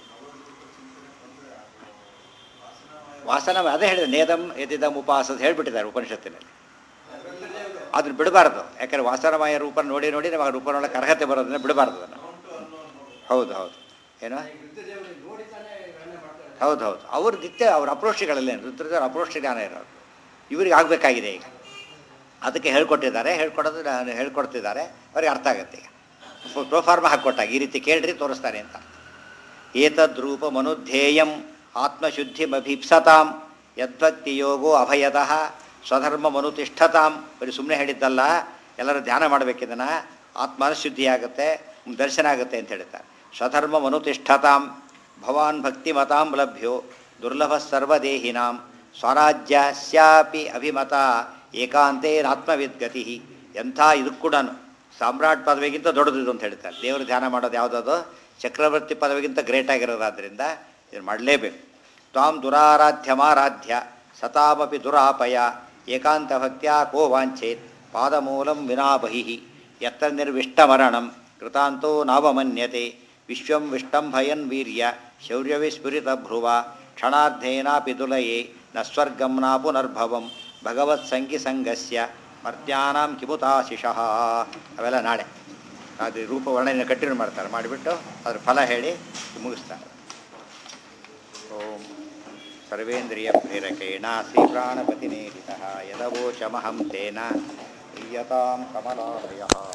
ವಾಸನ ಅದೇ ಹೇಳಿದೆ, ನೇದಂ ಎದಿದಂ ಉಪಾಸದ ಹೇಳಿಬಿಟ್ಟಿದ್ದಾರೆ ಉಪನಿಷತ್ತಿನಲ್ಲಿ. ಅದನ್ನು ಬಿಡಬಾರ್ದು. ಯಾಕಂದರೆ ವಾಸನಮಯ ರೂಪ ನೋಡಿ ನಮಗೆ ರೂಪ ನೋಡೋಕ್ಕೆ ಅರ್ಹತೆ ಬರೋದನ್ನ ಬಿಡಬಾರ್ದು ಅದನ್ನು. ಹೌದು ಏನೋ ಹೌದು ಅವ್ರ ನಿತ್ಯ ಅವ್ರ ಅಪ್ರೋಷ್ಟಿಗಳಲ್ಲೇ ರುದ್ರದೇವ್ರ ಅಪ್ರೋಷ್ಟಿ ಜ್ಞಾನ ಇರೋರು. ಇವ್ರಿಗೆ ಆಗಬೇಕಾಗಿದೆ ಈಗ. ಅದಕ್ಕೆ ಹೇಳ್ಕೊಡ್ತಿದ್ದಾರೆ ಅವ್ರಿಗೆ ಅರ್ಥ ಆಗುತ್ತೆ. ಈಗ ಪ್ರೋಫಾರ್ಮ ಹಾಕ್ಕೊಟ್ಟಾಗ ಈ ರೀತಿ ಕೇಳ್ರಿ ತೋರಿಸ್ತಾನೆ ಅಂತ. ಏತದ್ರೂಪ ಮನುಧ್ಯೇಯಂ ಆತ್ಮಶುದ್ಧಿಮಭೀಪ್ಸತಾಂ ಯದ್ಭಕ್ತಿ ಯೋಗೋ ಅಭಯತಃ ಸ್ವಧರ್ಮ ಮನುತಿಷ್ಠತಾಂ. ಬರೀ ಸುಮ್ಮನೆ ಹೇಳಿದ್ದಲ್ಲ, ಎಲ್ಲರೂ ಧ್ಯಾನ ಮಾಡಬೇಕಿದನ್ನು. ಆತ್ಮಶುದ್ಧಿಯಾಗುತ್ತೆ, ದರ್ಶನ ಆಗುತ್ತೆ ಅಂತ ಹೇಳ್ತಾರೆ. ಸ್ವಧರ್ಮ ಮನುತಿಷ್ಠತಾಂ ಭವಾನ್ ಭಕ್ತಿಮತಾಂ ಲಭ್ಯೋ ದುರ್ಲಭ ಸರ್ವದೇಹಿನಾಂ ಸ್ವರಾಜ್ಯಸ್ಯಾಪಿ ಅಭಿಮತ ಏಕಾಂತೇನಾತ್ಮವಿದ್ಗತಿ. ಎಂಥ ಇದಕ್ಕೆ ಕೂಡ ಸಾಮ್ರಾಟ್ ಪದವಿಗಿಂತ ದೊಡ್ಡದಿದು ಅಂತ ಹೇಳ್ತಾರೆ. ದೇವರು ಧ್ಯಾನ ಮಾಡೋದು ಯಾವುದದು ಚಕ್ರವರ್ತಿ ಪದವಿಗಿಂತ ಗ್ರೇಟ್ ಆಗಿರೋದಾದ್ರಿಂದ ಇದನ್ನು ಮಾಡಲೇಬೇಕು. ತ್ವಾಂ ದುರಾರಾಧ್ಯಮಾರಾಧ್ಯ ಸತಾಮಪಿ ದುರಾಪಯ ಏಕಾಂತ ಭಕ್ತ್ಯಾ ಕೋ ವಾಂಛೇತ್ ಪಾದಮೂಲಂ ವಿನಾ ಬಹಿಃ ಯತ್ರ ನಿರ್ವಿಷ್ಟಮರಣಂ ಕೃತಾಂತೋ ನಾವಮನ್ಯತೆ ವಿಶ್ವಂ ವಿಷ್ಟಂಭಯನ್ ವೀರ್ಯ ಶೌರ್ಯವಿಸ್ಫುರಿತ ಭ್ರುವ ಕ್ಷಣಾರ್ಧೇನಾಪಿ ದುಲಯೇ ನ ಸ್ವರ್ಗಂ ನ ಪುನರ್ಭವಂ ಭಗವತ್ ಸಂಗಸ್ಯ ಮರ್ತ್ಯಾನಾಂ ಕಿಮುತಾಶಿಷಃ. ಅವೆಲ್ಲ ನಾಳೆ ಅದು ರೂಪ ವರ್ಣನೆ ಕಂಟಿನ್ಯೂ ಮಾಡ್ತಾರೆ. ಮಾಡಿಬಿಟ್ಟು ಅದ್ರ ಫಲ ಹೇಳಿ ಮುಗಿಸ್ತಾರೆ. ಓಂ ಸರ್ವೇಂದ್ರಿಯ ಪ್ರೇರಕೇಣ ಶ್ರೀಪ್ರಾಣಪತಿನೇರಿತಃ ಯದವೋಚಮಹಂ ತೇನ ಪ್ರೀಯತಾಂ ಕಮಲಾಲಯಃ.